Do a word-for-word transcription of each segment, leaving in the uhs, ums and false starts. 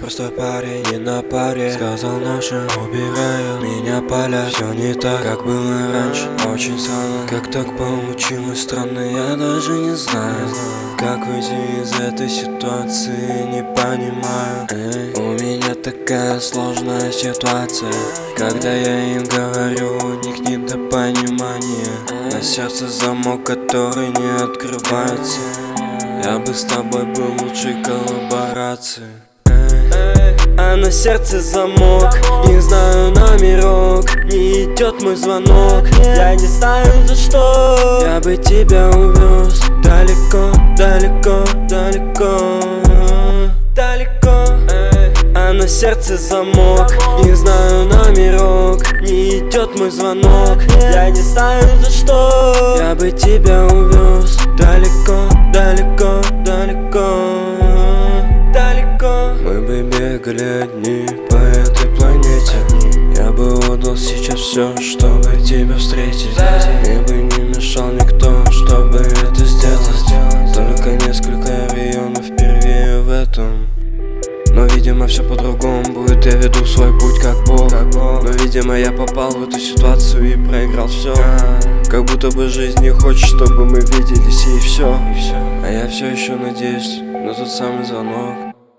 простой парень, не на паре. Сказал ночью, убираю меня поля. Все не так, как было раньше. Очень странно, как так получилось. Странно, я даже не знаю, как выйти из этой ситуации, не понимаю. Эй, у меня такая сложная ситуация. Когда я им говорю, у них не до понимания. На сердце замок, который не открывается. Я бы с тобой был лучшей коллаборацией. А на сердце замок, не знаю номерок, не идет мой звонок. Я не знаю за что. Я бы тебя увез далеко, далеко, далеко, далеко. А на сердце замок, не знаю номерок, не идет мой звонок. Я не знаю за что. Я бы тебя увез далеко, далеко, далеко, далеко. Мы бы бегали одни по этой планете. Я бы отдал сейчас все, чтобы тебя встретить. Мне бы не мешал никто, чтобы это сделать. Только несколько районов впервые в этом. Но, видимо, все по-другому будет. Я веду свой путь как Бог. Но, видимо, я попал в эту ситуацию и проиграл все. Как будто бы жизнь не хочет, чтобы мы виделись, и все. А я все еще надеюсь на тот самый звонок.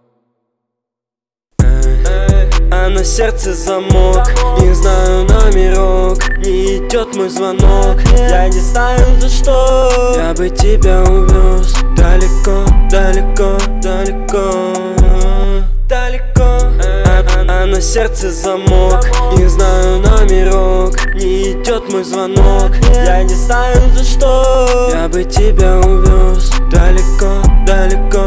А на сердце замок, не знаю номерок, не идет мой звонок. Я не знаю за что. Я бы тебя увез далеко, далеко, далеко, далеко. А, а, а на сердце замок, не знаю номерок, не идет мой звонок. Я не знаю за что. Я бы тебя увез далеко, далеко,